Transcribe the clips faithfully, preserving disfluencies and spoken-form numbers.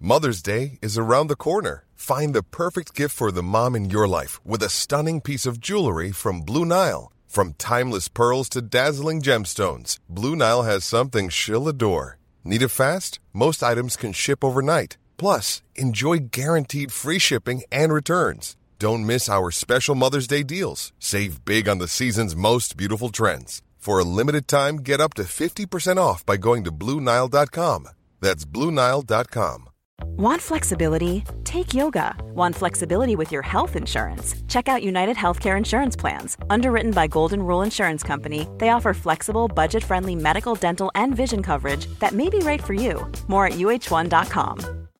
Mother's Day is around the corner. Find the perfect gift for the mom in your life with a stunning piece of jewelry from Blue Nile. From timeless pearls to dazzling gemstones, Blue Nile has something she'll adore. Need it fast? Most items can ship overnight. Plus, enjoy guaranteed free shipping and returns. Don't miss our special Mother's Day deals. Save big on the season's most beautiful trends. For a limited time, get up to fifty percent off by going to Blue Nile dot com. That's Blue Nile dot com. Want flexibility? Take yoga. Want flexibility with your health insurance? Check out United Healthcare Insurance Plans. Underwritten by Golden Rule Insurance Company, they offer flexible, budget-friendly medical, dental, and vision coverage that may be right for you. More at U H one dot com.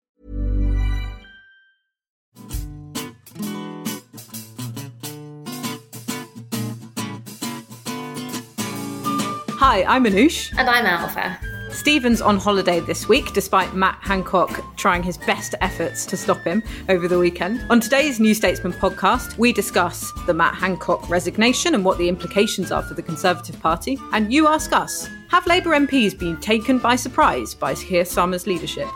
Hi, I'm Anoush. And I'm Alpha. Stephen's on holiday this week, despite Matt Hancock trying his best efforts to stop him over the weekend. On today's New Statesman podcast, we discuss the Matt Hancock resignation and what the implications are for the Conservative Party. And you ask us, have Labour M Ps been taken by surprise by Keir Starmer's leadership?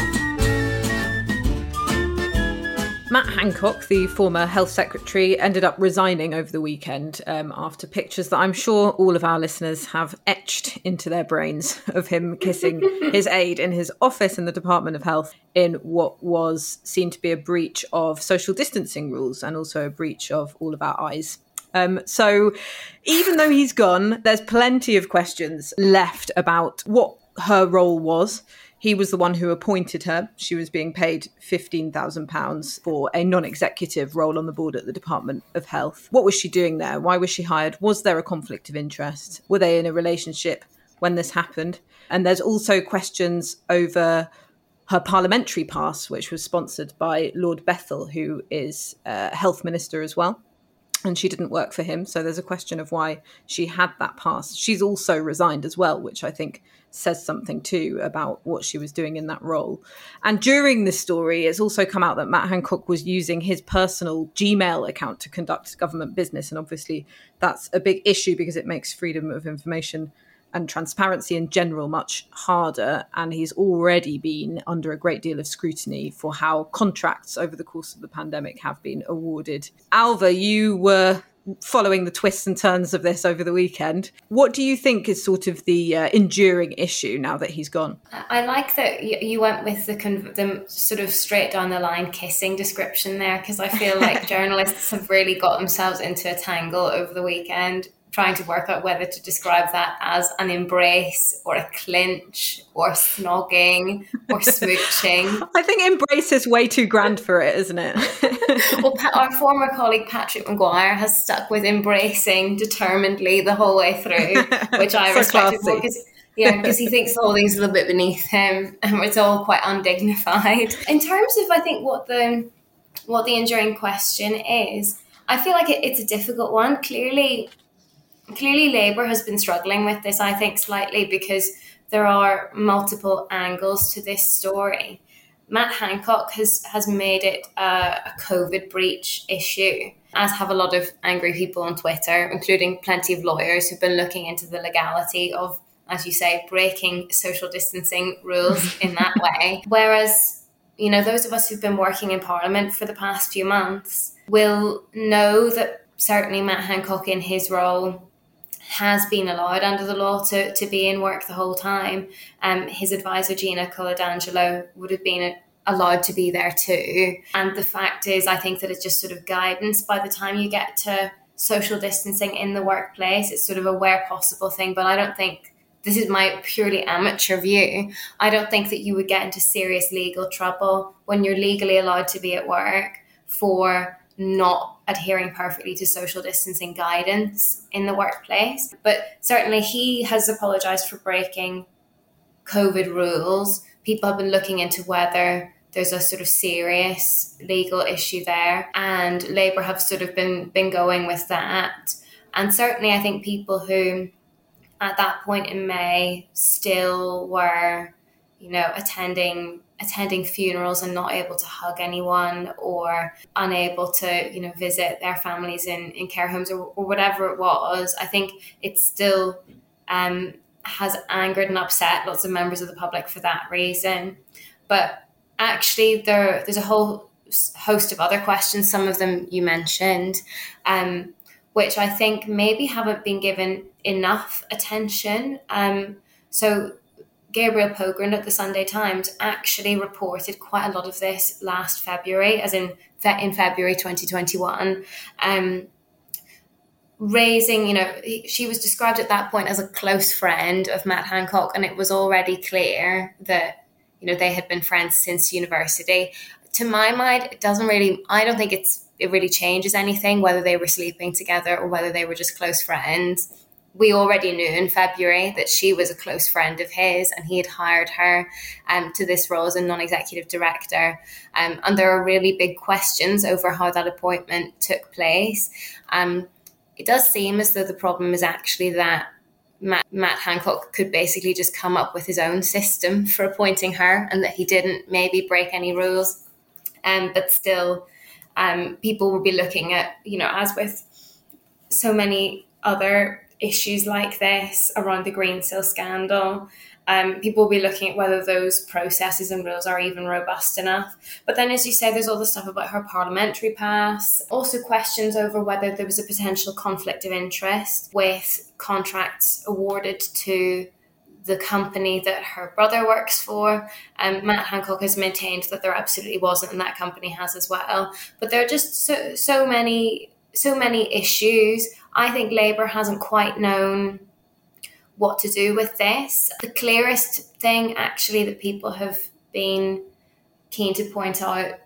Matt Hancock, the former Health Secretary, ended up resigning over the weekend um, after pictures that I'm sure all of our listeners have etched into their brains of him kissing his aide in his office in the Department of Health in what was seen to be a breach of social distancing rules and also a breach of all of our eyes. Um, so even though he's gone, there's plenty of questions left about what her role was. He was the one who appointed her. She was being paid fifteen thousand pounds for a non-executive role on the board at the Department of Health. What was she doing there? Why was she hired? Was there a conflict of interest? Were they in a relationship when this happened? And there's also questions over her parliamentary pass, which was sponsored by Lord Bethell, who is a health minister as well. And she didn't work for him. So there's a question of why she had that pass. She's also resigned as well, which I think says something too about what she was doing in that role. And during this story, it's also come out that Matt Hancock was using his personal Gmail account to conduct government business. And obviously that's a big issue because it makes freedom of information and transparency in general much harder. And he's already been under a great deal of scrutiny for how contracts over the course of the pandemic have been awarded. Alva, you were following the twists and turns of this over the weekend. What do you think is sort of the uh, enduring issue now that he's gone? I like that you went with the, con- the sort of straight down the line kissing description there, because I feel like journalists have really got themselves into a tangle over the weekend, trying to work out whether to describe that as an embrace or a clinch or snogging or smooching. I think embrace is way too grand for it, isn't it? Well, our former colleague Patrick Maguire has stuck with embracing determinedly the whole way through, which I so respect classy. because yeah, because he thinks the whole thing's a little bit beneath him and it's all quite undignified. In terms of, I think, what the what the enduring question is, I feel like it, it's a difficult one. Clearly, Clearly, Labour has been struggling with this, I think, slightly because there are multiple angles to this story. Matt Hancock has, has made it a, a COVID breach issue, as have a lot of angry people on Twitter, including plenty of lawyers who've been looking into the legality of, as you say, breaking social distancing rules in that way. Whereas, you know, those of us who've been working in Parliament for the past few months will know that certainly Matt Hancock in his role has been allowed under the law to, to be in work the whole time. Um, his advisor, Gina Coladangelo, would have been allowed to be there too. And the fact is, I think that it's just sort of guidance by the time you get to social distancing in the workplace. It's sort of a where possible thing, but I don't think, this is my purely amateur view, I don't think that you would get into serious legal trouble when you're legally allowed to be at work for not adhering perfectly to social distancing guidance in the workplace. But certainly he has apologised for breaking COVID rules. People have been looking into whether there's a sort of serious legal issue there, and Labour have sort of been, been going with that. And certainly I think people who at that point in May still were, you know, attending attending funerals and not able to hug anyone or unable to, you know, visit their families in, in care homes or, or whatever it was, I think it still um, has angered and upset lots of members of the public for that reason. But actually there there's a whole host of other questions, some of them you mentioned, um, which I think maybe haven't been given enough attention. Um, so Gabriel Pogren at the Sunday Times actually reported quite a lot of this last February, as in in February twenty twenty-one, um, raising, you know, she was described at that point as a close friend of Matt Hancock, and it was already clear that, you know, they had been friends since university. To my mind, it doesn't really, I don't think it's it really changes anything, whether they were sleeping together or whether they were just close friends. We already knew in February that she was a close friend of his, and he had hired her um, to this role as a non-executive director. Um, and there are really big questions over how that appointment took place. Um, it does seem as though the problem is actually that Matt, Matt Hancock could basically just come up with his own system for appointing her, and that he didn't maybe break any rules. Um, but still, um, people will be looking at, you know, as with so many other issues like this around the Greensill scandal, um, people will be looking at whether those processes and rules are even robust enough. But then, as you say, there's all the stuff about her parliamentary pass, also questions over whether there was a potential conflict of interest with contracts awarded to the company that her brother works for. Um, Matt Hancock has maintained that there absolutely wasn't, and that company has as well. But there are just so so many so many issues. I think Labour hasn't quite known what to do with this. The clearest thing, actually, that people have been keen to point out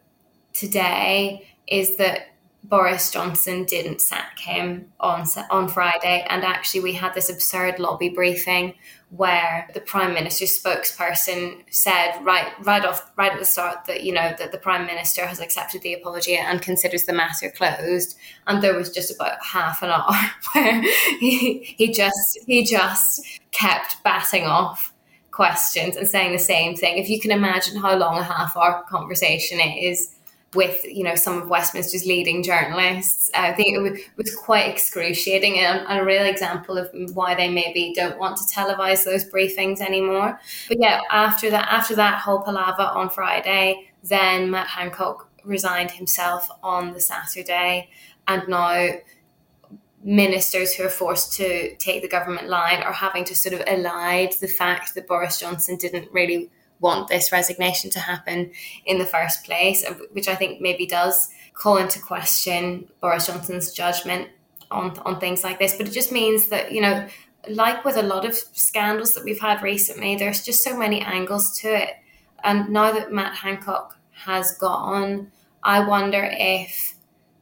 today is that Boris Johnson didn't sack him on on Friday. And actually, we had this absurd lobby briefing where the Prime Minister's spokesperson said right right off right at the start that, you know, that the Prime Minister has accepted the apology and considers the matter closed. And there was just about half an hour where he he just he just kept batting off questions and saying the same thing. If you can imagine how long a half hour conversation is with, you know, some of Westminster's leading journalists, I think it was quite excruciating, and a real example of why they maybe don't want to televise those briefings anymore. But yeah, after that, after that whole palaver on Friday, then Matt Hancock resigned himself on the Saturday, and now ministers who are forced to take the government line are having to sort of elide the fact that Boris Johnson didn't really want this resignation to happen in the first place, which I think maybe does call into question Boris Johnson's judgment on, on things like this. But it just means that, you know, like with a lot of scandals that we've had recently, there's just so many angles to it. And now that Matt Hancock has gone, I wonder if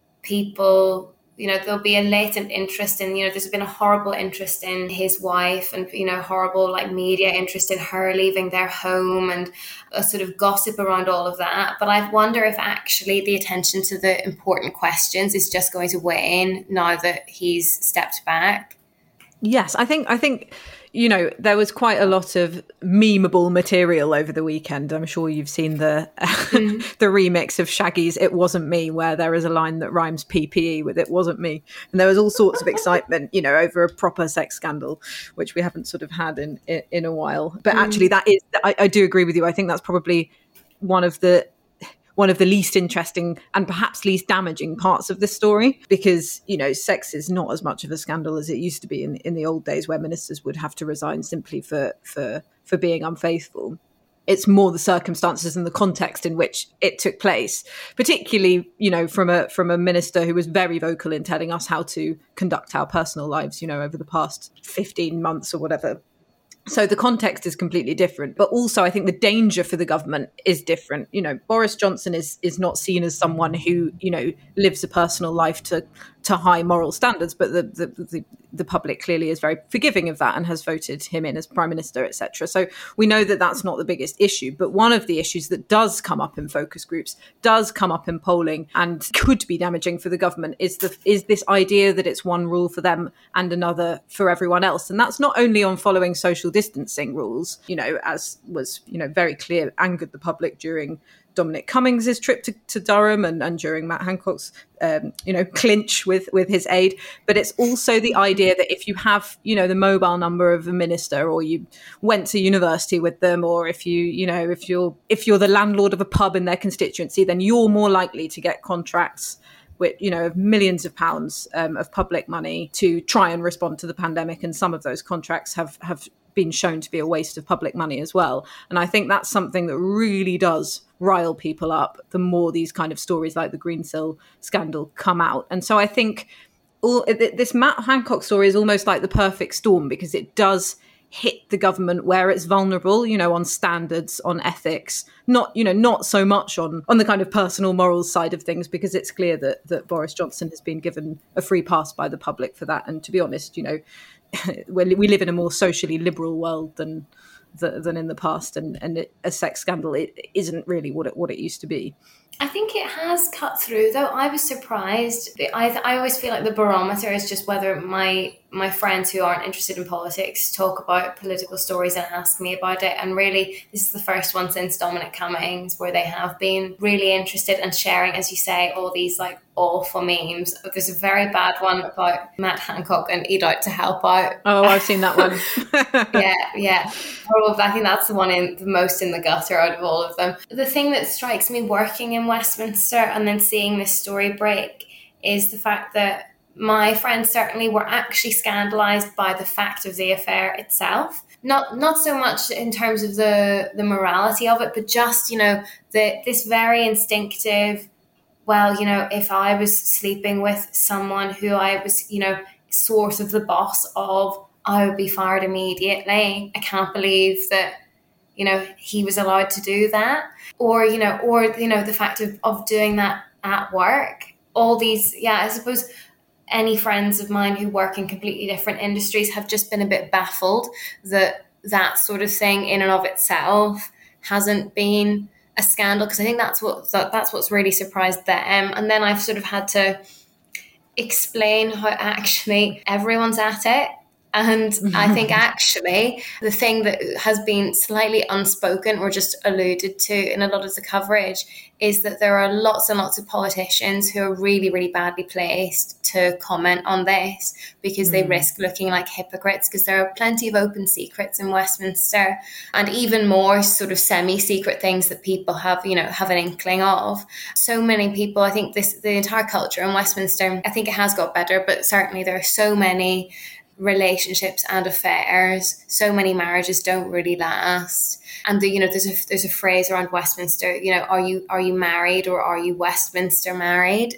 people, you know, there'll be a latent interest in, you know, there's been a horrible interest in his wife, and, you know, horrible like media interest in her leaving their home, and a sort of gossip around all of that. But I wonder if actually the attention to the important questions is just going to wane now that he's stepped back. Yes, I think, I think, you know, there was quite a lot of memeable material over the weekend. I'm sure you've seen the mm. the remix of Shaggy's It Wasn't Me, where there is a line that rhymes P P E with It Wasn't Me. And there was all sorts of excitement, you know, over a proper sex scandal, which we haven't sort of had in in, in a while. But mm. actually, that is, I, I do agree with you. I think that's probably one of the one of the least interesting and perhaps least damaging parts of this story, because, you know, sex is not as much of a scandal as it used to be in, in the old days, where ministers would have to resign simply for, for, for being unfaithful. It's more the circumstances and the context in which it took place, particularly, you know, from a from a minister who was very vocal in telling us how to conduct our personal lives, you know, over the past fifteen months or whatever. So the context is completely different. But also, I think the danger for the government is different. You know, Boris Johnson is is not seen as someone who, you know, lives a personal life to to high moral standards, but the the, the the public clearly is very forgiving of that and has voted him in as Prime Minister, et cetera. So we know that that's not the biggest issue. But one of the issues that does come up in focus groups, does come up in polling, and could be damaging for the government is the is this idea that it's one rule for them and another for everyone else. And that's not only on following social distancing rules, you know, as was, you know, very clear, angered the public during Dominic Cummings' trip to, to Durham and, and during Matt Hancock's, um, you know, clinch with, with his aide. But it's also the idea that if you have, you know, the mobile number of a minister, or you went to university with them, or if you, you know, if you're if you're the landlord of a pub in their constituency, then you're more likely to get contracts with, you know, millions of pounds um, of public money to try and respond to the pandemic. And some of those contracts have, have been shown to be a waste of public money as well. And I think that's something that really does rile people up the more these kind of stories like the Greensill scandal come out. And so I think all this Matt Hancock story is almost like the perfect storm, because it does hit the government where it's vulnerable, you know, on standards, on ethics, not, you know, not so much on, on the kind of personal morals side of things, because it's clear that, that Boris Johnson has been given a free pass by the public for that. And to be honest, you know, we live in a more socially liberal world than than in the past, and, and a sex scandal, it isn't really what it, what it used to be. I think it has cut through, though. I was surprised. I I always feel like the barometer is just whether my my friends who aren't interested in politics talk about political stories and ask me about it. And really, this is the first one since Dominic Cummings where they have been really interested and sharing, as you say, all these like awful memes. There's a very bad one about Matt Hancock and Eat Out to Help Out. Oh, I've seen that one. yeah, yeah. Probably, I think that's the one in the most in the gutter out of all of them. The thing that strikes me working in Westminster and then seeing this story break is the fact that my friends certainly were actually scandalised by the fact of the affair itself. Not not so much in terms of the, the morality of it, but just, you know, the, this very instinctive, well, you know, if I was sleeping with someone who I was, you know, sort of the boss of, I would be fired immediately. I can't believe that, you know, he was allowed to do that. Or, you know, or, you know, the fact of, of doing that at work. All these, yeah, I suppose any friends of mine who work in completely different industries have just been a bit baffled that that sort of thing in and of itself hasn't been a scandal, because I think that's what that, that's what's really surprised them. And then I've sort of had to explain how actually everyone's at it. And I think actually the thing that has been slightly unspoken or just alluded to in a lot of the coverage is that there are lots and lots of politicians who are really, really badly placed to comment on this, because mm. they risk looking like hypocrites, because there are plenty of open secrets in Westminster, and even more sort of semi-secret things that people have, you know, have an inkling of. So many people, I think this, the entire culture in Westminster, I think it has got better, but certainly there are so many relationships and affairs, so many marriages don't really last. And the, you know, there's a there's a phrase around Westminster, you know, are you are you married or are you Westminster married?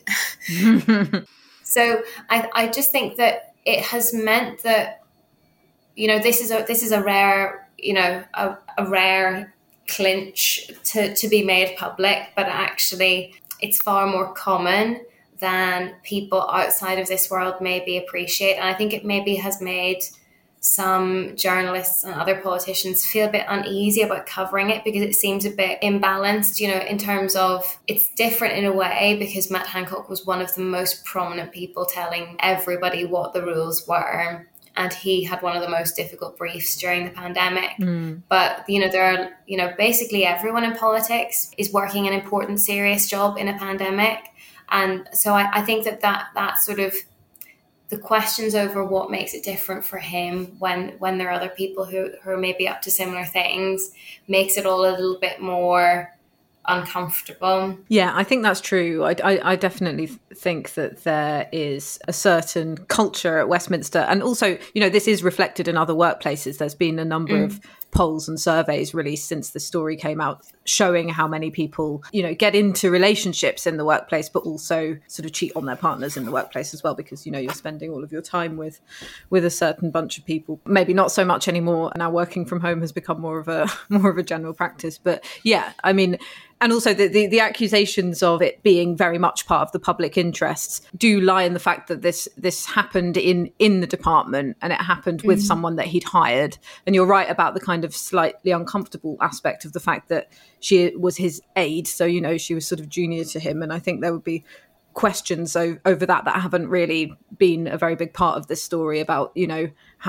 So I I just think that it has meant that, you know, this is a this is a rare, you know, a, a rare clinch to, to be made public, but actually it's far more common than people outside of this world maybe appreciate. And I think it maybe has made some journalists and other politicians feel a bit uneasy about covering it, because it seems a bit imbalanced, you know, in terms of it's different in a way, because Matt Hancock was one of the most prominent people telling everybody what the rules were. And he had one of the most difficult briefs during the pandemic. Mm. But, you know, there are, you know, basically everyone in politics is working an important, serious job in a pandemic. And so I, I think that, that that sort of the questions over what makes it different for him when when there are other people who, who are maybe up to similar things makes it all a little bit more uncomfortable. Yeah, I think that's true. I, I, I definitely think that there is a certain culture at Westminster. And also, you know, this is reflected in other workplaces. There's been a number mm. of polls and surveys released since the story came out showing how many people, you know, get into relationships in the workplace, but also sort of cheat on their partners in the workplace as well, because, you know, you're spending all of your time with with a certain bunch of people. Maybe not so much anymore. Now working from home has become more of a more of a general practice. But yeah, I mean, and also the, the, the accusations of it being very much part of the public interests do lie in the fact that this this happened in, in the department, and it happened with mm-hmm. someone that he'd hired. And you're right about the kind of slightly uncomfortable aspect of the fact that she was his aide. So, you know, she was sort of junior to him. And I think there would be questions o- over that that haven't really been a very big part of this story about, you know, how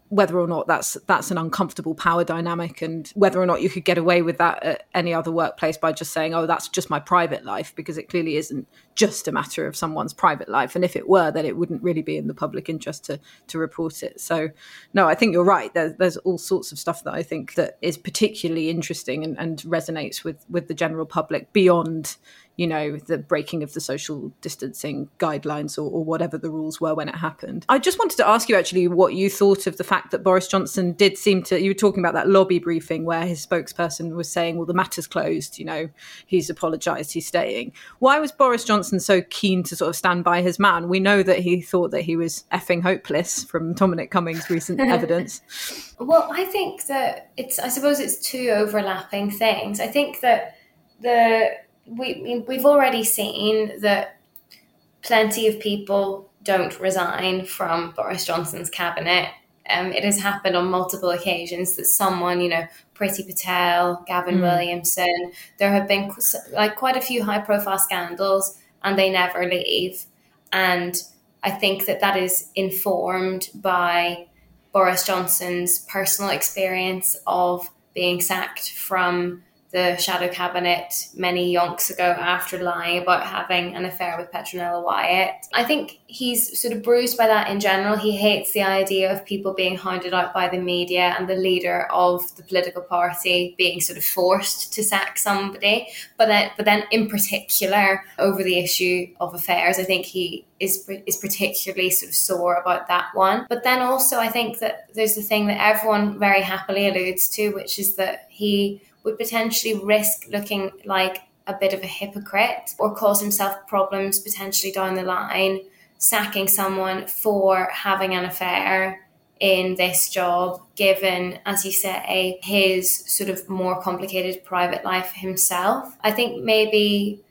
whether or not that's that's an uncomfortable power dynamic, and whether or not you could get away with that at any other workplace by just saying, oh, that's just my private life, because it clearly isn't just a matter of someone's private life. And if it were, then it wouldn't really be in the public interest to to report it. So no, I think you're right. There's, there's all sorts of stuff that I think that is particularly interesting and, and resonates with, with the general public beyond, you know, the breaking of the social distancing guidelines or, or whatever the rules were when it happened. I just wanted to ask you actually what you thought of the fact that Boris Johnson did seem to, you were talking about that lobby briefing where his spokesperson was saying, well, the matter's closed, you know, he's apologised, he's staying. Why was Boris Johnson so keen to sort of stand by his man? We know that he thought that he was effing hopeless from Dominic Cummings' recent evidence. Well, I think that it's, I suppose it's two overlapping things. I think that the, we, we've already seen that plenty of people don't resign from Boris Johnson's cabinet. Um, it has happened on multiple occasions that someone, you know, Priti Patel, Gavin mm. Williamson, there have been like quite a few high profile scandals and they never leave. And I think that that is informed by Boris Johnson's personal experience of being sacked from the shadow cabinet many yonks ago after lying about having an affair with Petronella Wyatt. I think he's sort of bruised by that in general. He hates the idea of people being hounded out by the media and the leader of the political party being sort of forced to sack somebody. But then, but then in particular, over the issue of affairs, I think he is is particularly sort of sore about that one. But then also I think that there's the thing that everyone very happily alludes to, which is that he would potentially risk looking like a bit of a hypocrite or cause himself problems potentially down the line, sacking someone for having an affair in this job, given, as you say, his sort of more complicated private life himself. I think maybe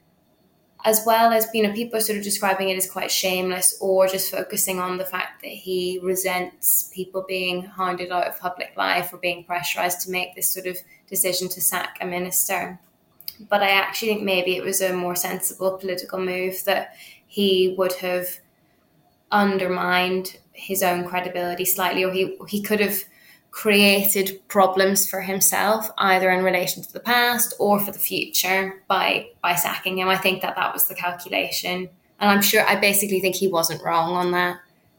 as well as, you know, people are sort of describing it as quite shameless or just focusing on the fact that he resents people being hounded out of public life or being pressurised to make this sort of decision to sack a minister. But I actually think maybe it was a more sensible political move, that he would have undermined his own credibility slightly, or he he could have created problems for himself, either in relation to the past or for the future, by by sacking him. I think that that was the calculation. And I'm sure, I basically think he wasn't wrong on that.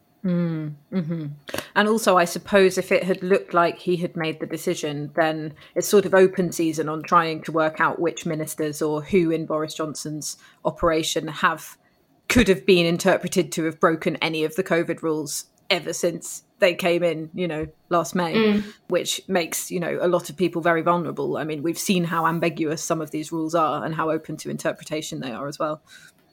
Mm, mm-hmm. And also, I suppose if it had looked like he had made the decision, then it's sort of open season on trying to work out which ministers or who in Boris Johnson's operation have could have been interpreted to have broken any of the COVID rules ever since they came in, you know, last May, mm. which makes, you know, a lot of people very vulnerable. I mean, we've seen how ambiguous some of these rules are and how open to interpretation they are as well.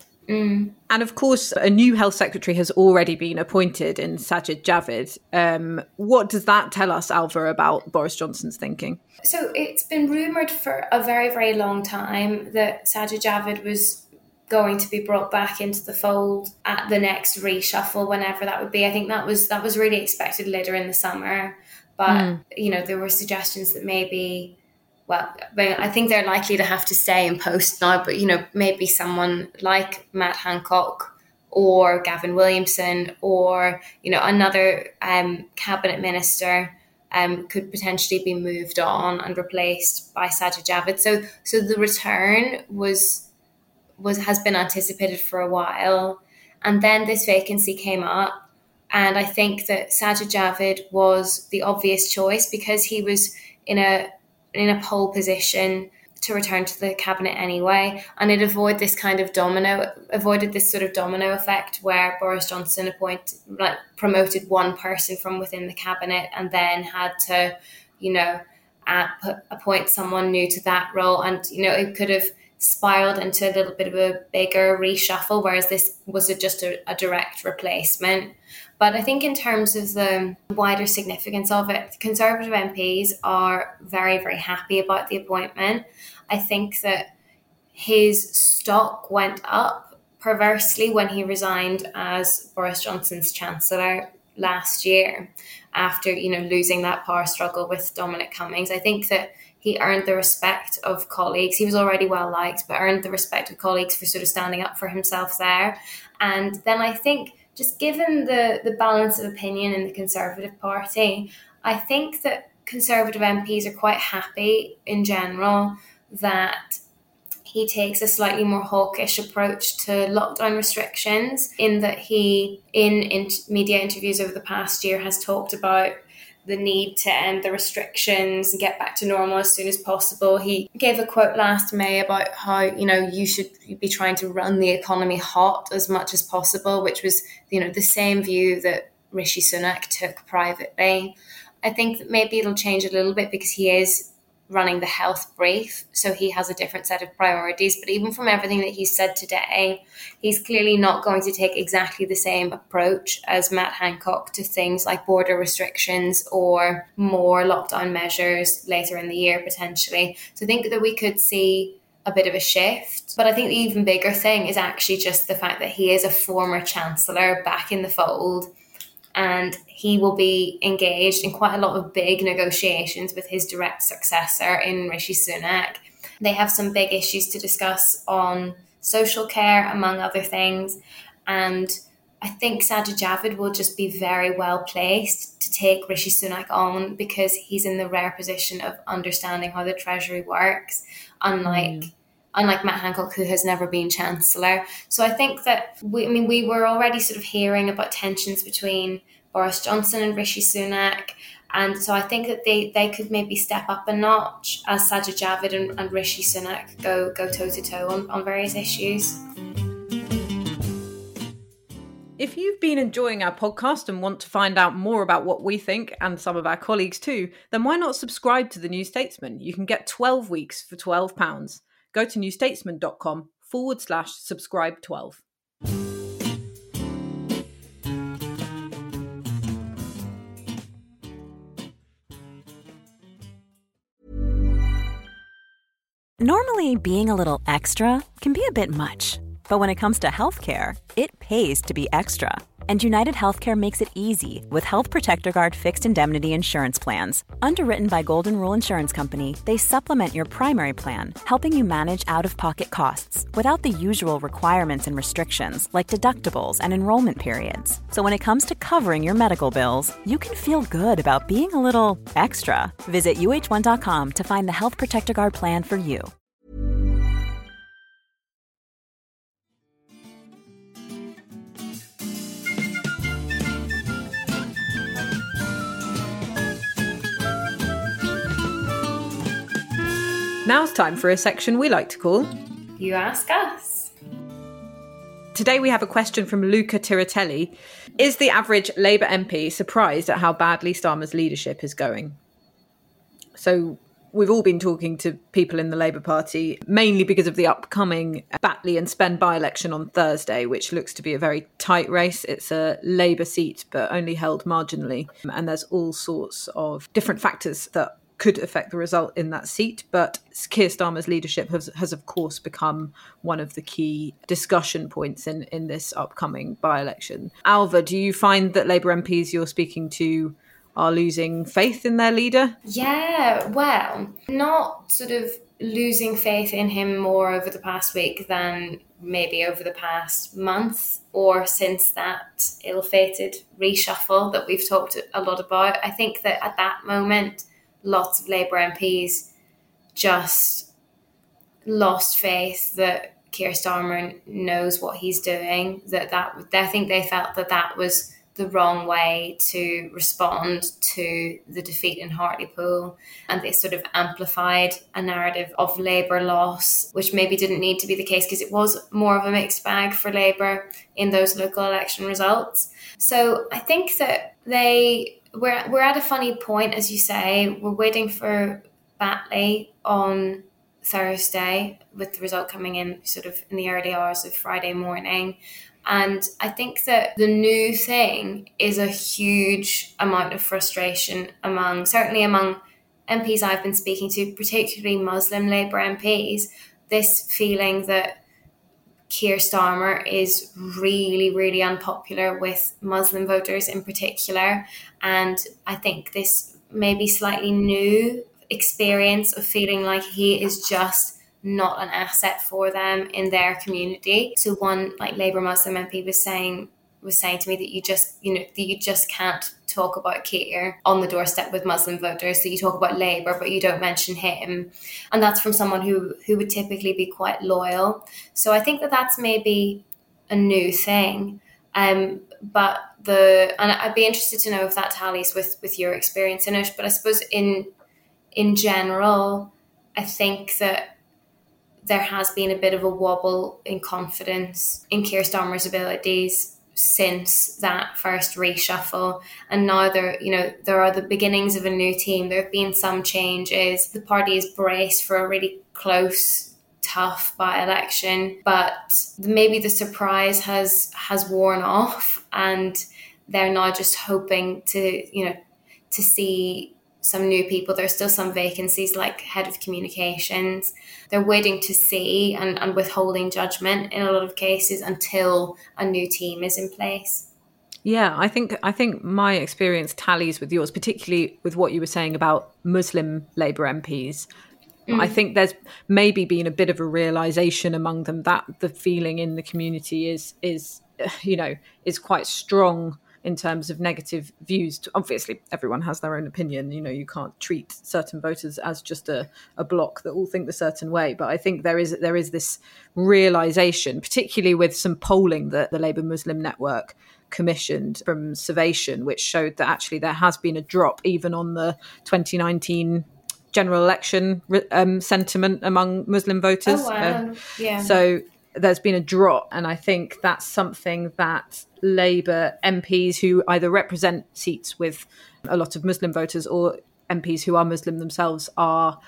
Mm. And of course, a new health secretary has already been appointed in Sajid Javid. Um, what does that tell us, Alva, about Boris Johnson's thinking? So it's been rumoured for a very, very long time that Sajid Javid was going to be brought back into the fold at the next reshuffle, whenever that would be. I think that was that was really expected later in the summer. But, mm. you know, there were suggestions that maybe, well, I think they're likely to have to stay in post now, but, you know, maybe someone like Matt Hancock or Gavin Williamson or, you know, another um, cabinet minister um, could potentially be moved on and replaced by Sajid Javid. So, so the return was... was has been anticipated for a while, and then this vacancy came up, and I think that Sajid Javid was the obvious choice because he was in a in a pole position to return to the cabinet anyway, and it avoided this kind of domino avoided this sort of domino effect where Boris Johnson appointed like promoted one person from within the cabinet and then had to, you know, add, put, appoint someone new to that role, and you know it could have spiraled into a little bit of a bigger reshuffle, whereas this was a, just a, a direct replacement. But I think in terms of the wider significance of it, Conservative M Ps are very, very happy about the appointment. I think that his stock went up perversely when he resigned as Boris Johnson's Chancellor last year after, you know, losing that power struggle with Dominic Cummings. I think that he earned the respect of colleagues. He was already well liked, but earned the respect of colleagues for sort of standing up for himself there. And then I think just given the, the balance of opinion in the Conservative Party, I think that Conservative M Ps are quite happy in general that he takes a slightly more hawkish approach to lockdown restrictions, in that he, in, in media interviews over the past year, has talked about the need to end the restrictions and get back to normal as soon as possible. He gave a quote last May about how, you know, you should be trying to run the economy hot as much as possible, which was, you know, the same view that Rishi Sunak took privately. I think that maybe it'll change a little bit because he is running the health brief, so he has a different set of priorities. But even from everything that he's said today, he's clearly not going to take exactly the same approach as Matt Hancock to things like border restrictions or more lockdown measures later in the year, potentially. So I think that we could see a bit of a shift. But I think the even bigger thing is actually just the fact that he is a former Chancellor back in the fold, and he will be engaged in quite a lot of big negotiations with his direct successor in Rishi Sunak. They have some big issues to discuss on social care, among other things. And I think Sajid Javid will just be very well placed to take Rishi Sunak on, because he's in the rare position of understanding how the Treasury works, unlike mm. unlike Matt Hancock, who has never been Chancellor. So I think that, we, I mean, we were already sort of hearing about tensions between Boris Johnson and Rishi Sunak. And so I think that they, they could maybe step up a notch as Sajid Javid and, and Rishi Sunak go go toe-to-toe on, on various issues. If you've been enjoying our podcast and want to find out more about what we think, and some of our colleagues too, then why not subscribe to The New Statesman? You can get twelve weeks for twelve pounds. Go to newstatesman.com forward slash subscribe 12. Normally, being a little extra can be a bit much. But when it comes to healthcare, it pays to be extra. And United Healthcare makes it easy with Health Protector Guard fixed indemnity insurance plans. Underwritten by Golden Rule Insurance Company, they supplement your primary plan, helping you manage out-of-pocket costs without the usual requirements and restrictions like deductibles and enrollment periods. So when it comes to covering your medical bills, you can feel good about being a little extra. Visit U H one dot com to find the Health Protector Guard plan for you. Now it's time for a section we like to call You Ask Us. Today we have a question from Luca Tiratelli. Is the average Labour M P surprised at how badly Starmer's leadership is going? So we've all been talking to people in the Labour Party, mainly because of the upcoming Batley and Spen by-election on Thursday, which looks to be a very tight race. It's a Labour seat, but only held marginally. And there's all sorts of different factors that could affect the result in that seat. But Keir Starmer's leadership has, has of course, become one of the key discussion points in, in this upcoming by-election. Ailbhe, do you find that Labour M Ps you're speaking to are losing faith in their leader? Yeah, well, not sort of losing faith in him more over the past week than maybe over the past month or since that ill-fated reshuffle that we've talked a lot about. I think that at that moment, lots of Labour M Ps just lost faith that Keir Starmer knows what he's doing, that that I think they felt that that was the wrong way to respond to the defeat in Hartlepool, and they sort of amplified a narrative of Labour loss, which maybe didn't need to be the case because it was more of a mixed bag for Labour in those local election results. So I think that they we're we're at a funny point, as you say. We're waiting for Batley on Thursday, with the result coming in sort of in the early hours of Friday morning. And I think that the new thing is a huge amount of frustration among, certainly among M Ps I've been speaking to, particularly Muslim Labour M Ps, this feeling that Keir Starmer is really, really unpopular with Muslim voters in particular. And I think this maybe slightly new experience of feeling like he is just not an asset for them in their community. So one like Labour Muslim M P was saying was saying to me that you just, you know, that you just can't talk about Keir on the doorstep with Muslim voters. So you talk about Labour, but you don't mention him. And that's from someone who, who would typically be quite loyal. So I think that that's maybe a new thing. Um, but the, and I'd be interested to know if that tallies with, with your experience in it. But I suppose in, in general, I think that there has been a bit of a wobble in confidence in Keir Starmer's abilities since that first reshuffle. And now there, you know, there are the beginnings of a new team. There have been some changes. The party is braced for a really close, tough by-election, but maybe the surprise has has worn off, and they're now just hoping to, you know, to see some new people. There's still some vacancies like head of communications. They're waiting to see and, and withholding judgment in a lot of cases until a new team is in place. Yeah, I think I think my experience tallies with yours, particularly with what you were saying about Muslim Labour M Ps. Mm. I think there's maybe been a bit of a realisation among them that the feeling in the community is is you know is quite strong in terms of negative views. Obviously, everyone has their own opinion. You know, you can't treat certain voters as just a, a block that all think a certain way. But I think there is there is this realisation, particularly with some polling that the Labour Muslim Network commissioned from Survation, which showed that actually there has been a drop even on the twenty nineteen general election um, sentiment among Muslim voters. Oh, wow. Um, yeah. So there's been a drop, and I think that's something that Labour M Ps who either represent seats with a lot of Muslim voters or M Ps who are Muslim themselves are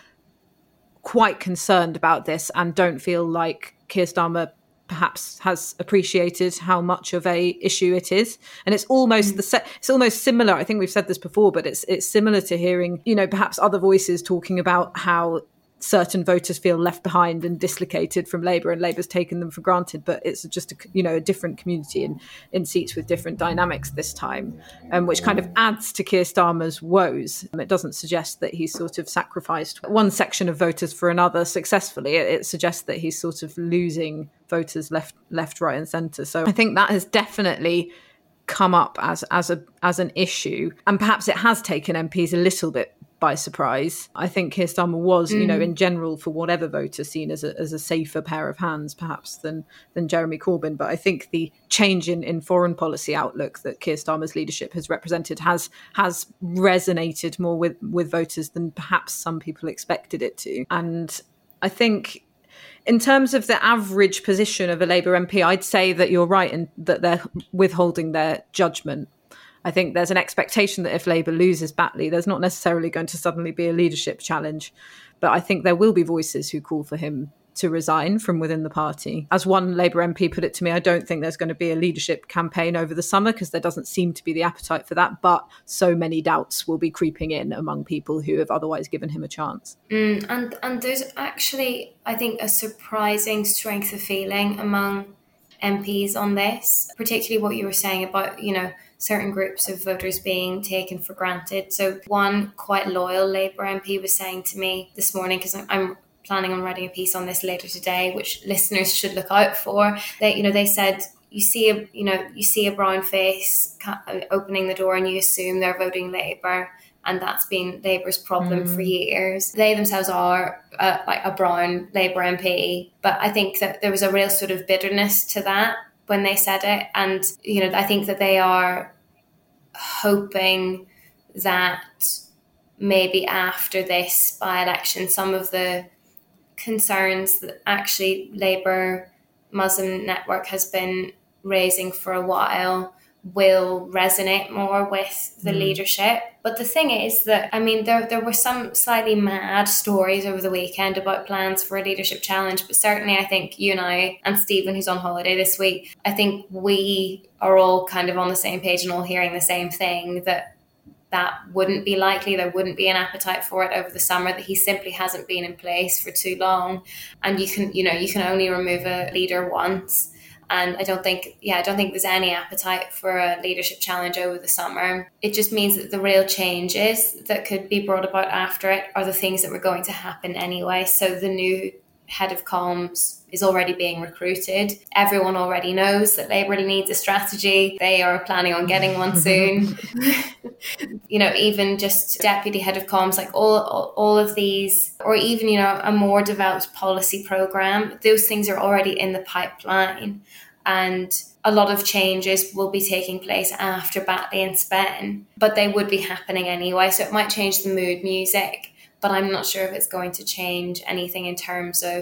quite concerned about this and don't feel like Keir Starmer perhaps has appreciated how much of a issue it is. And it's almost mm. the se- it's almost similar. I think we've said this before, but it's it's similar to hearing, you know, perhaps other voices talking about how certain voters feel left behind and dislocated from Labour, and Labour's taken them for granted. But it's just a, you know, a different community in, in seats with different dynamics this time, um, which kind of adds to Keir Starmer's woes. It doesn't suggest that he's sort of sacrificed one section of voters for another successfully. It, it suggests that he's sort of losing voters left, left, right, and centre. So I think that has definitely come up as as a as an issue, and perhaps it has taken M Ps a little bit by surprise. I think Keir Starmer was, mm. you know, in general, for whatever voter, seen as a, as a safer pair of hands, perhaps, than than Jeremy Corbyn. But I think the change in, in foreign policy outlook that Keir Starmer's leadership has represented has has resonated more with, with voters than perhaps some people expected it to. And I think in terms of the average position of a Labour M P, I'd say that you're right in that they're withholding their judgment. I think there's an expectation that if Labour loses Batley, there's not necessarily going to suddenly be a leadership challenge. But I think there will be voices who call for him to resign from within the party. As one Labour M P put it to me, I don't think there's going to be a leadership campaign over the summer because there doesn't seem to be the appetite for that. But so many doubts will be creeping in among people who have otherwise given him a chance. Mm, and, and there's actually, I think, a surprising strength of feeling among M Ps on this, particularly what you were saying about, you know, certain groups of voters being taken for granted. So one quite loyal Labour M P was saying to me this morning, because I'm, I'm planning on writing a piece on this later today, which listeners should look out for. They, you know, they said, you see a, you know, you see a brown face opening the door and you assume they're voting Labour. And that's been Labour's problem mm. for years. They themselves are uh, like a brown Labour M P. But I think that there was a real sort of bitterness to that when they said it. And, you know, I think that they are hoping that maybe after this by-election, some of the concerns that actually Labour Muslim Network has been raising for a while will resonate more with the mm. leadership. But the thing is that, I mean, there there were some slightly mad stories over the weekend about plans for a leadership challenge, but certainly I think you and I and Stephen, who's on holiday this week, I think we are all kind of on the same page and all hearing the same thing, that that wouldn't be likely. There wouldn't be an appetite for it over the summer, that he simply hasn't been in place for too long. And you can, you know, you can only remove a leader once. And I don't think, yeah, I don't think there's any appetite for a leadership challenge over the summer. It just means that the real changes that could be brought about after it are the things that were going to happen anyway. So the new head of comms is already being recruited. Everyone already knows that Labour needs a strategy. They are planning on getting one soon. You know, even just deputy head of comms, like all, all all of these, or even, you know, a more developed policy programme, those things are already in the pipeline. And a lot of changes will be taking place after Batley and Spen, but they would be happening anyway. So it might change the mood music, but I'm not sure if it's going to change anything in terms of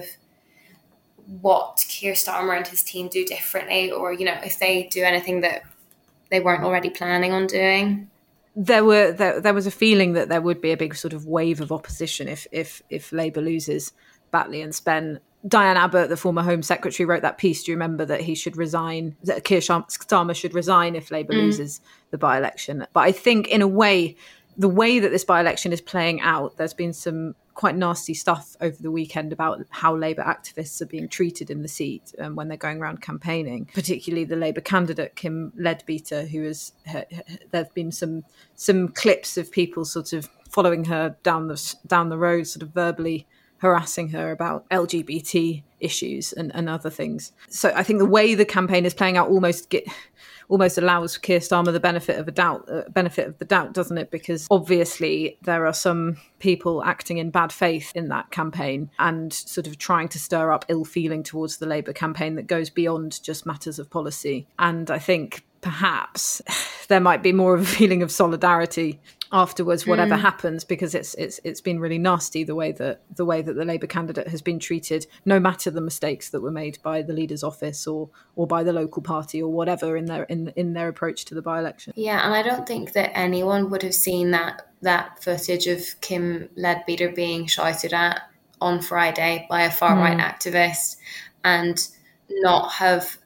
what Keir Starmer and his team do differently, or, you know, if they do anything that they weren't already planning on doing. There were there, there was a feeling that there would be a big sort of wave of opposition if if if Labour loses Batley and Spen. Diane Abbott, the former Home Secretary, wrote that piece. Do you remember that he should resign, that Keir Starmer should resign if Labour mm. loses the by-election? But I think in a way, the way that this by-election is playing out, there's been some quite nasty stuff over the weekend about how Labour activists are being treated in the seat um, when they're going around campaigning, particularly the Labour candidate, Kim Leadbeater, who is, her, her, there have been some some clips of people sort of following her down the down the road, sort of verbally harassing her about L G B T issues and, and other things. So I think the way the campaign is playing out almost get almost allows Keir Starmer the benefit of a doubt, uh, benefit of the doubt, doesn't it? Because obviously there are some people acting in bad faith in that campaign and sort of trying to stir up ill feeling towards the Labour campaign that goes beyond just matters of policy. And I think perhaps there might be more of a feeling of solidarity afterwards, whatever mm. happens, because it's it's it's been really nasty the way that the way that the Labour candidate has been treated, no matter the mistakes that were made by the leader's office or or by the local party or whatever in their in in their approach to the by-election. Yeah, and I don't think that anyone would have seen that that footage of Kim Leadbeater being shouted at on Friday by a far-right mm. activist and not have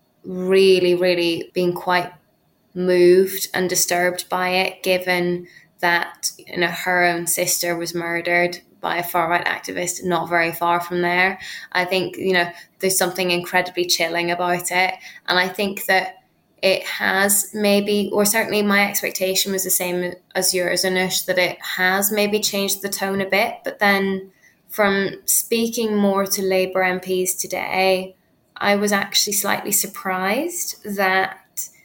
really, really been quite moved and disturbed by it, given that, you know, her own sister was murdered by a far-right activist not very far from there. I think, you know, there's something incredibly chilling about it. And I think that it has maybe, or certainly my expectation was the same as yours, Anush, that it has maybe changed the tone a bit. But then from speaking more to Labour M Ps today, I was actually slightly surprised that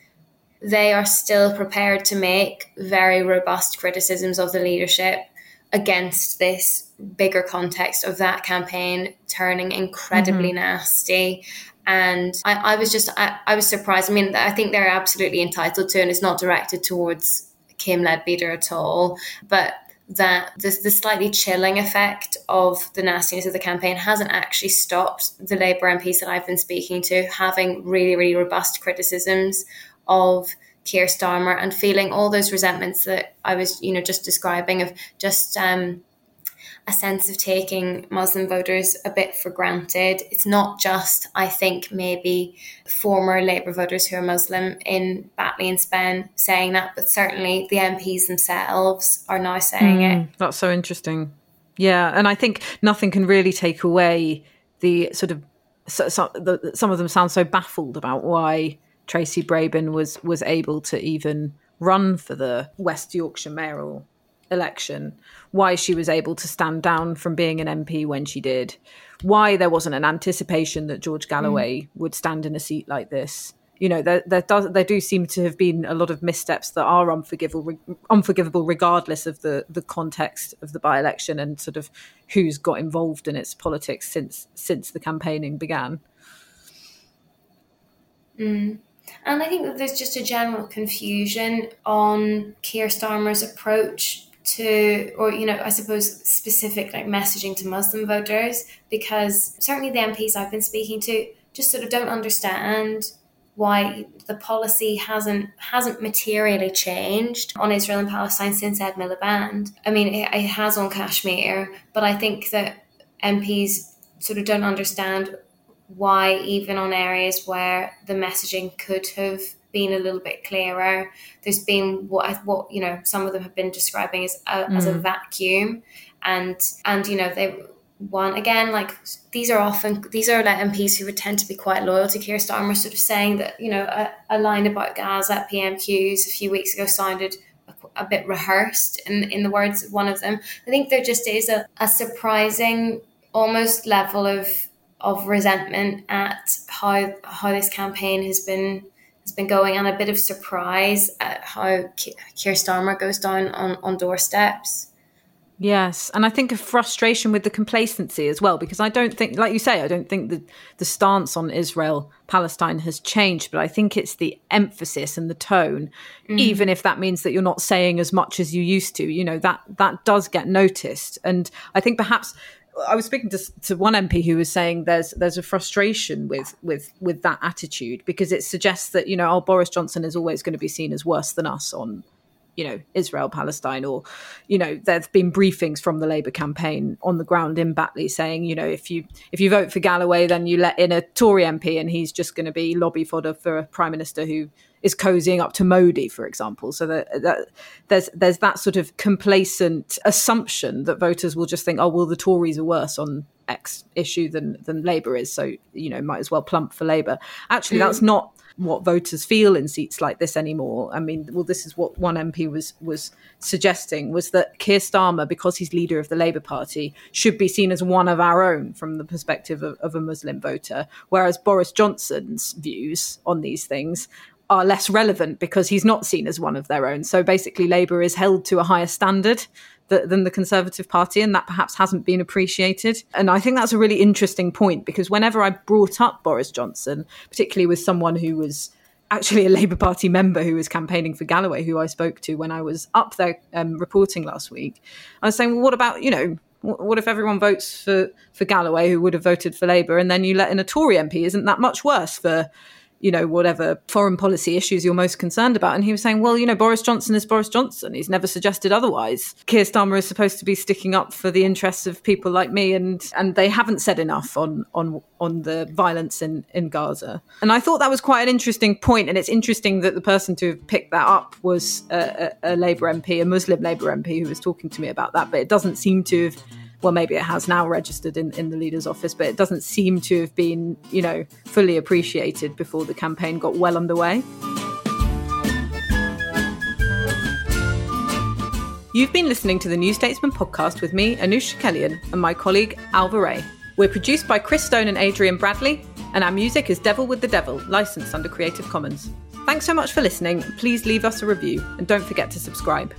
they are still prepared to make very robust criticisms of the leadership against this bigger context of that campaign turning incredibly mm-hmm. nasty. And I, I was just, I, I was surprised. I mean, I think they're absolutely entitled to, and it's not directed towards Kim Leadbeater at all, but that the, the slightly chilling effect of the nastiness of the campaign hasn't actually stopped the Labour M Ps that I've been speaking to having really, really robust criticisms of Keir Starmer and feeling all those resentments that I was, you know, just describing, of just um, a sense of taking Muslim voters a bit for granted. It's not just, I think, maybe former Labour voters who are Muslim in Batley and Spen saying that, but certainly the M Ps themselves are now saying mm, it. That's so interesting. Yeah, and I think nothing can really take away the sort of, so, so, the, some of them sound so baffled about why Tracy Brabin was was able to even run for the West Yorkshire mayoral election, why she was able to stand down from being an M P when she did, why there wasn't an anticipation that George Galloway mm. would stand in a seat like this. You know, there there does there do seem to have been a lot of missteps that are unforgivable, unforgivable regardless of the the context of the by-election and sort of who's got involved in its politics since since the campaigning began. Mm. And I think that there's just a general confusion on Keir Starmer's approach to, or, you know, I suppose specific like messaging to Muslim voters, because certainly the M Ps I've been speaking to just sort of don't understand why the policy hasn't hasn't materially changed on Israel and Palestine since Ed Miliband. I mean, it, it has on Kashmir, but I think that M Ps sort of don't understand why, even on areas where the messaging could have been a little bit clearer, there's been what what you know some of them have been describing as a, mm. as a vacuum, and and you know they one again like these are often these are like M Ps who would tend to be quite loyal to Keir Starmer, sort of saying that you know a, a line about Gaza at P M Qs a few weeks ago sounded a, a bit rehearsed in in the words of one of them. I think there just is a, a surprising almost level of of resentment at how how this campaign has been has been going, and a bit of surprise at how Keir Starmer goes down on, on doorsteps. Yes, and I think a frustration with the complacency as well, because I don't think, like you say, I don't think the, the stance on Israel-Palestine has changed, but I think it's the emphasis and the tone, mm. even if that means that you're not saying as much as you used to, you know, that that does get noticed. And I think perhaps I was speaking to, to one M P who was saying there's there's a frustration with with with that attitude, because it suggests that, you know, oh, Boris Johnson is always going to be seen as worse than us on, you know, Israel, Palestine, or, you know, there's been briefings from the Labour campaign on the ground in Batley saying, you know, if you if you vote for Galloway, then you let in a Tory M P and he's just going to be lobby fodder for a Prime Minister who is cozying up to Modi, for example. So that, that there's there's that sort of complacent assumption that voters will just think, oh, well, the Tories are worse on X issue than than Labour is, so, you know, might as well plump for Labour. Actually, mm. that's not what voters feel in seats like this anymore. I mean, well, this is what one M P was was suggesting, was that Keir Starmer, because he's leader of the Labour Party, should be seen as one of our own from the perspective of, of a Muslim voter, whereas Boris Johnson's views on these things are less relevant because he's not seen as one of their own. So basically Labour is held to a higher standard than the Conservative Party, and that perhaps hasn't been appreciated. And I think that's a really interesting point, because whenever I brought up Boris Johnson, particularly with someone who was actually a Labour Party member who was campaigning for Galloway, who I spoke to when I was up there um, reporting last week, I was saying, well, what about, you know, what if everyone votes for, for Galloway who would have voted for Labour, and then you let in a Tory M P? Isn't that much worse for, you know, whatever foreign policy issues you're most concerned about? And he was saying, well, you know, Boris Johnson is Boris Johnson. He's never suggested otherwise. Keir Starmer is supposed to be sticking up for the interests of people like me, and and they haven't said enough on on on the violence in, in Gaza. And I thought that was quite an interesting point, and it's interesting that the person to have picked that up was a, a, a Labour M P, a Muslim Labour M P, who was talking to me about that. But it doesn't seem to have, well, maybe it has now registered in, in the leader's office, but it doesn't seem to have been, you know, fully appreciated before the campaign got well underway. You've been listening to the New Statesman podcast with me, Anoosh Chakelian, and my colleague, Alva Ray. We're produced by Chris Stone and Adrian Bradley, and our music is Devil with the Devil, licensed under Creative Commons. Thanks so much for listening. Please leave us a review, and don't forget to subscribe.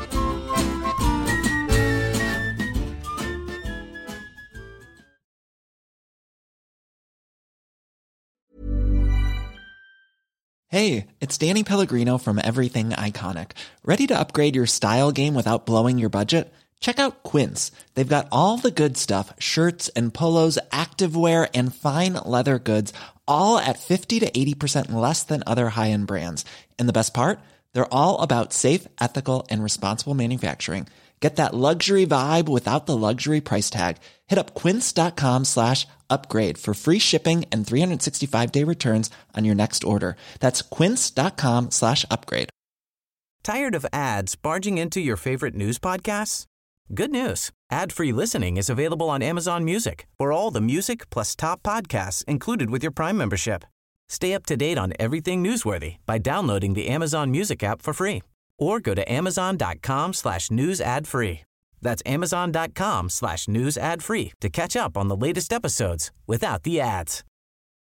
Hey, it's Danny Pellegrino from Everything Iconic. Ready to upgrade your style game without blowing your budget? Check out Quince. They've got all the good stuff, shirts and polos, activewear, and fine leather goods, all at fifty to eighty percent less than other high-end brands. And the best part? They're all about safe, ethical, and responsible manufacturing. Get that luxury vibe without the luxury price tag. Hit up quince.com slash upgrade for free shipping and three sixty-five day returns on your next order. That's quince.com slash upgrade. Tired of ads barging into your favorite news podcasts? Good news. Ad-free listening is available on Amazon Music for all the music plus top podcasts included with your Prime membership. Stay up to date on everything newsworthy by downloading the Amazon Music app for free, or go to amazon.com slash news ad free. That's amazon.com slash news ad free to catch up on the latest episodes without the ads.